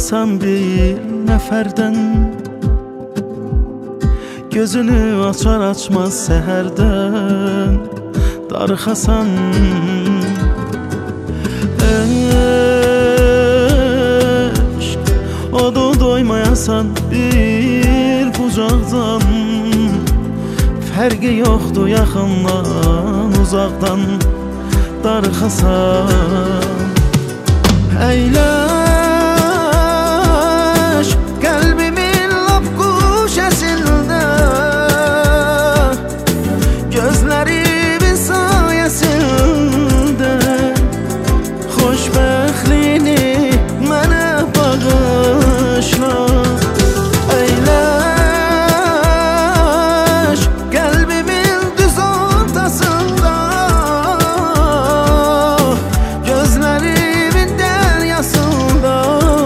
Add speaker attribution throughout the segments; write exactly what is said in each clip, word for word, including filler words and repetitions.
Speaker 1: darıxasan bir nəfərdən, gözünü açar açmaz səhərdən darıxasan. Eşq odu doymayasan bir bucaqdan, fərqi yoxdur yaxından uzaqdan darıxasan. Əyləş qəlbimin lap quşəsində, gözlərimin sayəsində xoşbəxtliyini mənə bağışla. Əyləş qəlbimin düz ortasında, gözlərimin dəryasında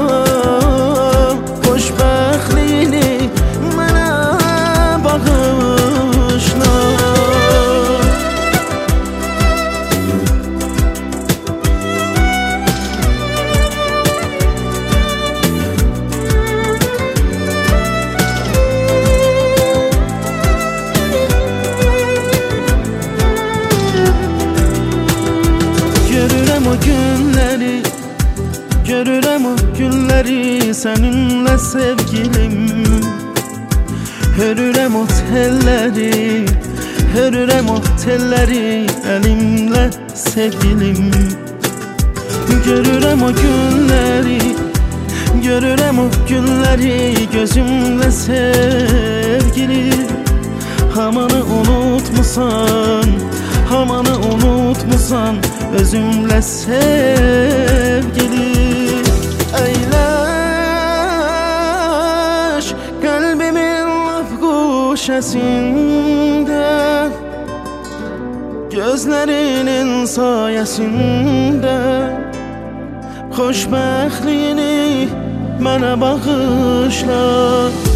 Speaker 1: xoşbəxtliyini mənə bağışla. Görürəm o günləri, görürəm o günləri səninlə sevgilim. Hörürəm o telləri, hörürəm o telləri əlimlə sevgilim. Görürəm o günləri, görürəm o günləri gözümlə sevgilim. Hamanı unutmusan, hamanı unutmusan özümlə sevgili. Əyləş qəlbimin lap quşəsində, gözlərinin sayəsində xoşbəxtliyini mənə bağışla.